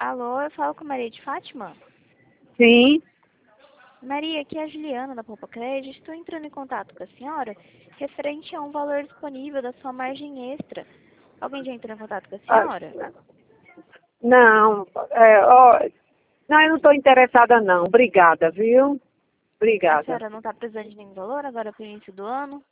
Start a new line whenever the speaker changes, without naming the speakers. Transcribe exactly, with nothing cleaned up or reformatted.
Alô, eu falo com a Maria de Fátima?
Sim.
Maria, aqui é a Juliana da Poupa Crédito. Estou entrando em contato com a senhora referente a um valor disponível da sua margem extra. Alguém já entrou em contato com a
Ah,
senhora?
não, é, ó, não, eu não estou interessada não. Obrigada, viu?
A
Obrigada.
senhora não está precisando de nenhum valor agora para o início do ano?